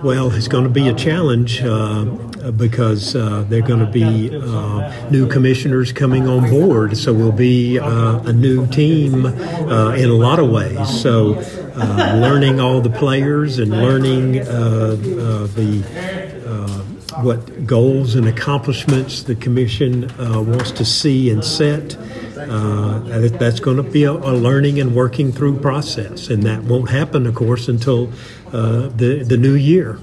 Well, it's going to be a challenge because there are going to be new commissioners coming on board. So we'll be a new team in a lot of ways. So learning all the players and learning what goals and accomplishments the commission wants to see and set. That's going to be a learning and working through process, and that won't happen, of course, until the new year.